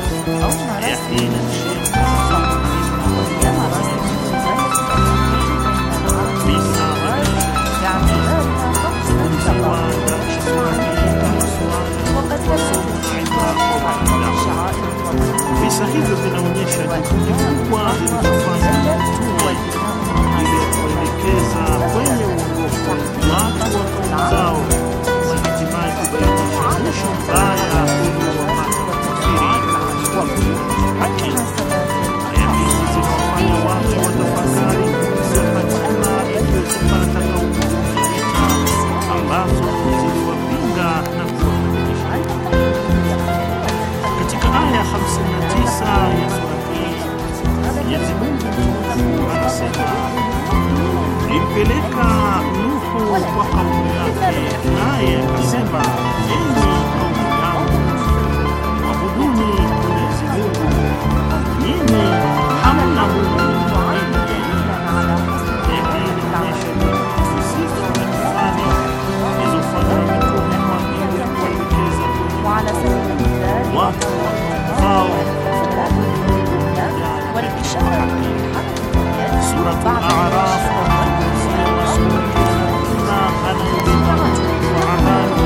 S19: Yahina visa hivyo vinaonyesha juhudi kubwa zilizofanywa ili kuelekeza kwenye uongofu watu wa kaumu zao na hatimaye kubainisha mwisho mbaya uliowapata makafiri haki. Aya hizi zinawafanya watu watafakari kuhusu hatima iliyotokana na vita ambazo ziliwapinga na kuwafundisha. Katika aya 59 ya sura hii Mwenyezi Mungu anasema, "Nilimpeleka Nuhu kwa kaumu yake, naye akasema, enyi kaumu yangu, mwabuduni Mwenyezi Mungu, nyinyi hamna Mungu mwingine." Hii inaonyesha zisizo na kifani zilizofanywa mitume kwa ajili ya kuwaelekeza watu hao. Suratul A'raf inasema sura kila anayetoa kwa amali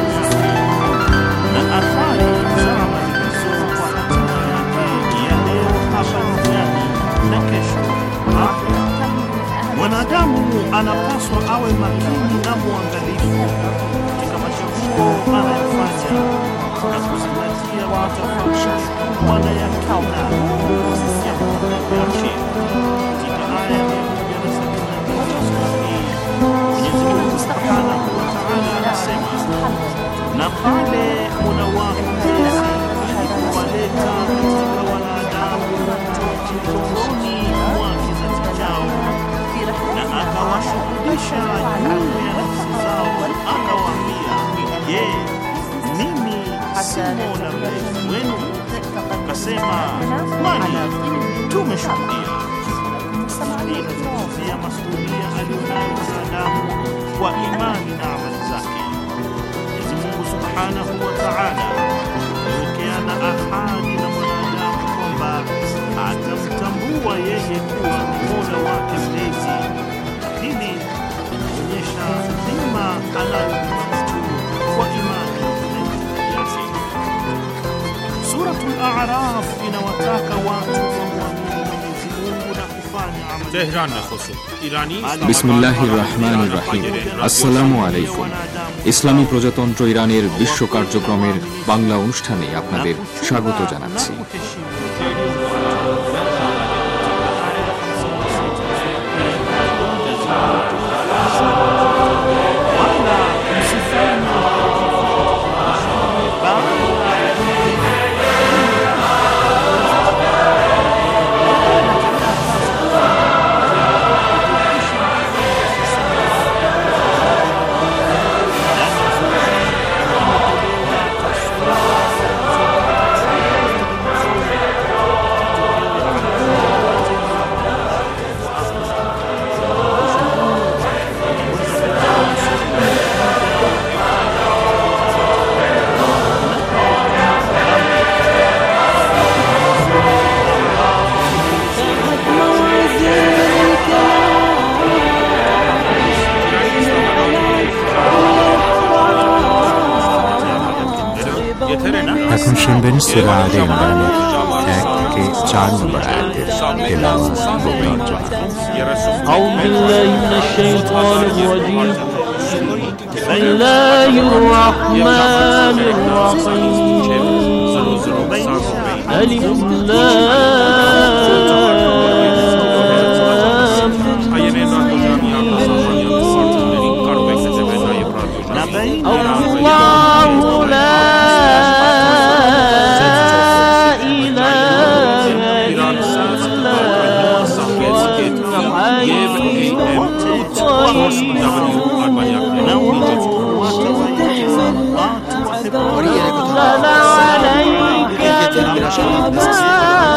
S19: na athari za amali hizo kwa hatima yake ya leo hapa duniani na kesho akhera. Mwanadamu anapaswa awe makini na muangalifu katika machaguo anayofanya na kuzingatia matofauti wanayakauna ya yake. Katika aya ya 172 sura hii Mwenyezi Mungu Subhanahu wa Ta'ala anasema, na pale Mola wako Mlezi alipowaleta katika wanadamu tumboni mwa kizazi chao na akawashuhudisha juu ya nafsi zao, akawaambia, je, mimi si Mola Mlezi wenu? Akasema, kwani tumeshuhudia. Inazungumzia masuhulia aliyonayo mwanadamu kwa imani na amali zake. Mwenyezi Mungu Subhanahu wa Ta'ala amewekeana ahadi na mwanadamu kwamba atamtambua yeye kuwa ni Mola wake Mlezi. Hili linaonyesha dhima anayompa mtu kwa imani yake. Suratul A'raf inawataka watu wamwamini Mwenyezi Mungu na kufanya amali.
S20: Tehran Khosum Irani
S21: বিসমিল্লাহির আসসালামু আলাইকুম। ইসলামী প্রজাতন্ত্র ইরানের বিশ্ব কার্যক্রমের বাংলা অনুষ্ঠানে আপনাদের স্বাগত জানাচ্ছি।
S22: এখন শুনবেন সূরা আলে ইমরানের 1 থেকে 4 নম্বর আয়াতের তেলাওয়াত ও তরজমা।
S15: أعوذ بالله من الشيطان الرجيم. بسم الله الرحمن الرحيم. ألف الله لا أنزل عليك الكتاب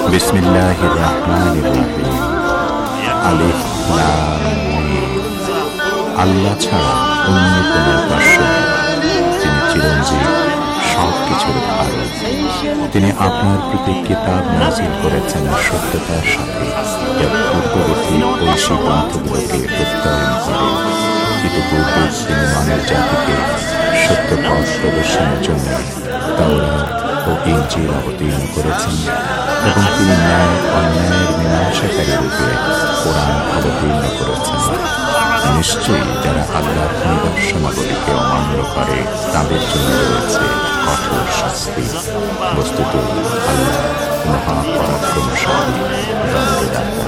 S22: বিসমিল্লাহির রহমানির রহিম। আলিফ লাম মিম। আল্লাহ ছাড়া অন্য কোনো উপাস্য নেই। তিনি চিরঞ্জীব, সব কিছুর ভালো। তিনি আপনার প্রতি কিতাব নাযিল করেছেন সত্যতার সাথে, যা পূর্ববর্তী ঐশী গ্রন্থগুলোকে প্রত্যয়ন করে। ইতিপূর্বে তিনি মানব জাতিকে সত্য পথ প্রদর্শনের জন্য তাওরাত ও ইনজিল অবতীর্ণ করেছেন এবং তিনি ন্যায় অন্যায়ের মীমাংসাকারী রূপে কোরআন অবতীর্ণ করেছেন। নিশ্চয়ই যারা আল্লাহর নিদর্শনাবলীকে অমান্য করে তাদের জন্য রয়েছে কঠোর শাস্তি। বস্তুত আল্লাহ মহাপরাক্রমশালী, দণ্ডদাতা।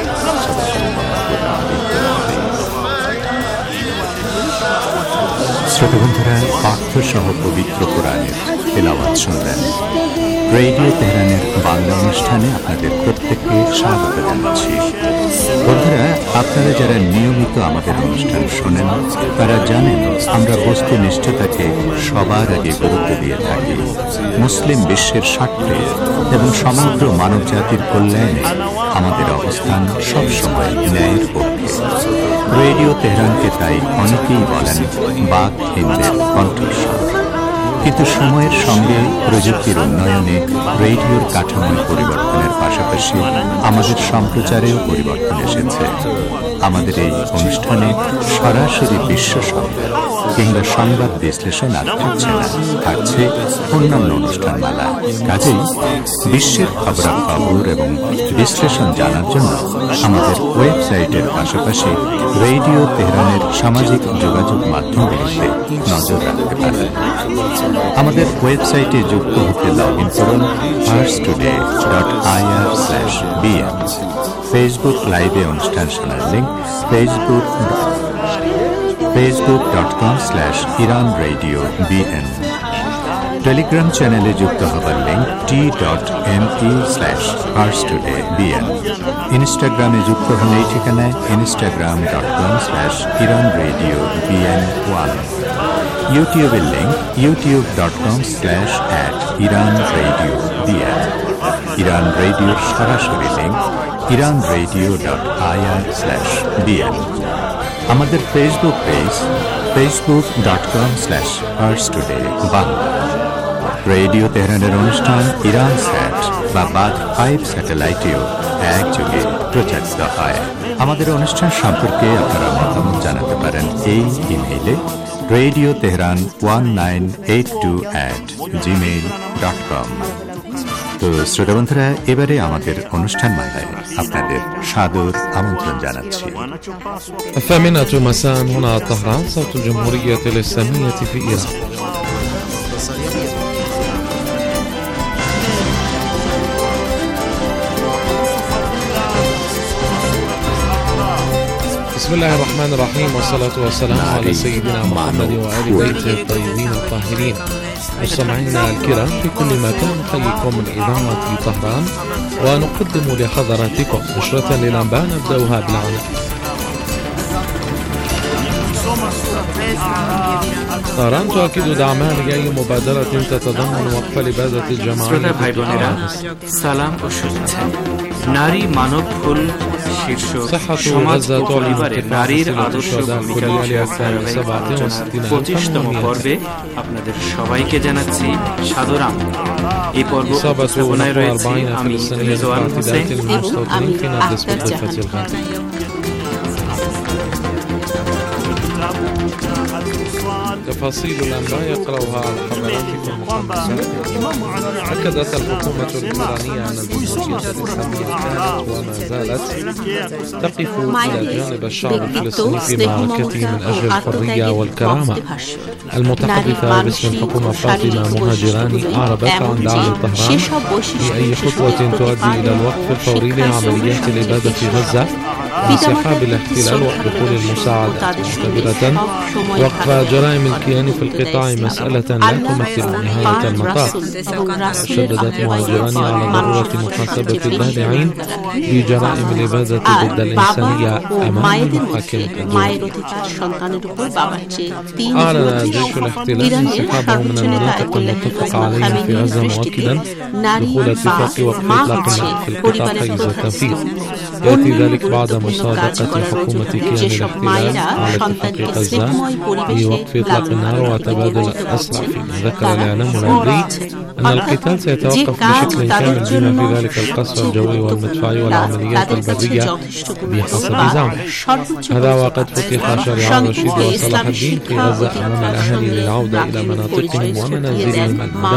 S22: শ্রোতাবন্ধুরা, পাঠ্যসহ পবিত্র কোরআনের তেলাওয়াত শুনলেন। রেডিও তেহরানের বাংলা অনুষ্ঠানে আপনাদের প্রত্যেককে স্বাগত জানাচ্ছি। বন্ধুরা, আপনারা যারা নিয়মিত আমাদের অনুষ্ঠান শোনেন তারা জানেন আমরা বস্তুনিষ্ঠতাকে সবার আগে গুরুত্ব দিয়ে থাকি। মুসলিম বিশ্বের স্বার্থে এবং সমগ্র মানব জাতির কল্যাণে আমাদের অবস্থান সবসময় ন্যায়ের পক্ষে। রেডিও তেহরানকে তাই অনেকেই বলেন বাকহীনদের কণ্ঠস্বর। কিন্তু সময়ের সঙ্গে প্রযুক্তির উন্নয়নে রেডিওর কাঠামোর পরিবর্তনের পাশাপাশি আমাদের সম্প্রচারেও পরিবর্তন এসেছে। আমাদের এই অনুষ্ঠানে সরাসরি বিশ্ব সংবাদ কিংবা সংবাদ বিশ্লেষণ আর থাকছে না, থাকছে অন্যান্য অনুষ্ঠানমালা। কাজেই বিশ্বের খবরাখবর এবং বিশ্লেষণ জানার জন্য আমাদের ওয়েবসাইটের পাশাপাশি রেডিও তেহরানের সামাজিক যোগাযোগ মাধ্যমগুলিতে নজর রাখতে পারেন। আমাদের ওয়েবসাইটে যুক্ত হতে লগ ইন করুন farstoday.ir/bn। ফেসবুক লাইভে অনুষ্ঠান শোনার লিঙ্ক facebook.com/iranradiobn। টেলিগ্রাম চ্যানেলে যুক্ত হবার লিঙ্ক t.me/farstodaybn। ইনস্টাগ্রামে যুক্ত হলে এই ঠিকানায় instagram.com/iranradiobn1। ইউটিউবের লিঙ্ক youtube.com/iranradiobn। ইরান রেডিওর সরাসরি লিঙ্ক iranradio.ir/bn। আমাদের ফেসবুক পেজ facebook.com/farstoday/bangla। রেডিও তেহরানের অনুষ্ঠান ইরান স্যাট বা বাদ 5 স্যাটেলাইটেও একযোগে প্রচারিত হয়। আমাদের অনুষ্ঠান সম্পর্কে আপনারা মতামত জানাতে পারেন এই ইমেইলে Radio Tehran 1982@gmail.com। তো শ্রোতা বন্ধুরা, এবারে আমাদের অনুষ্ঠান মালায় আপনাদের সাদর আমন্ত্রণ জানাচ্ছি।
S2: 8 مساء هنا طهران، صوت الجمهورية الإسلامية في إيران. بسم الله الرحمن الرحيم، والصلاة والسلام على سيدنا محمد وآل بيته الطيبين الطاهرين. مستمعينا الكرام في كل مكان، نحييكم من إذاعة طهران ونقدم لحضراتكم نشرة للأنباء نبدأها بالعناوين. طهران تؤكد دعمها لأي مبادرة تتضمن وقف الإبادة الجماعية.
S9: سلام وشكرا. নারী মানব ফুল শীর্ষক সমাজ ও পরিবারে নারীর আদর্শ ভূমিকা বিষয়ক আলোচনার 25তম পর্বে আপনাদের সবাইকে জানাচ্ছি সাদর আমন্ত্রণ। এই পর্ব উপস্থাপনায় রয়েছে আমি রেজওয়ান হোসেন এবং আমি আখতার জাহান।
S2: تفاصيل الأنباء يقرأها على حضراتكم مختصرة. أكدت الحكومة الإيرانية أن الجمهورية الإسلامية كانت وما زالت تقف إلى جانب الشعب الفلسطيني في معركته من أجل الحرية والكرامة. المتحدثة باسم الحكومة فاطمة مهاجراني أعربت عن دعم طهران بأي خطوة تؤدي إلى الوقف الفوري لعمليات الإبادة في غزة انسحاب الاحتلال ودخول المساعدات، معتبرة وقف جرائم الكيان في القطاع مسألة لا تمثل نهاية المطاف. شددت مهاجران على ضرورة محاسبة البادعين بجرائم الإبادة ضد الإنسانية أمام المحاكم الدولية. أعلن جيش الاحتلال انسحابه من المناطق المتفق عليها في غزة، مؤكدا دخول اتفاق وقف إطلاق النار في القطاع حيز التنفيذ. يأتي ذلك بعد مصادقة حكومة كيان الاحتلال على اتفاق غزة بوقف إطلاق النار وتبادل الأسرى، فيما ذكر الإعلام العبري أن القتال سيتوقف بشكل كامل بما في ذلك القصف الجوي والمدفعي والعمليات البرية بحسب زعمه. هذا وقد فتح شارع رشيد وصلاح الدين في غزة أمام الأهالي للعودة إلى مناطقهم ومنازلهم المدنية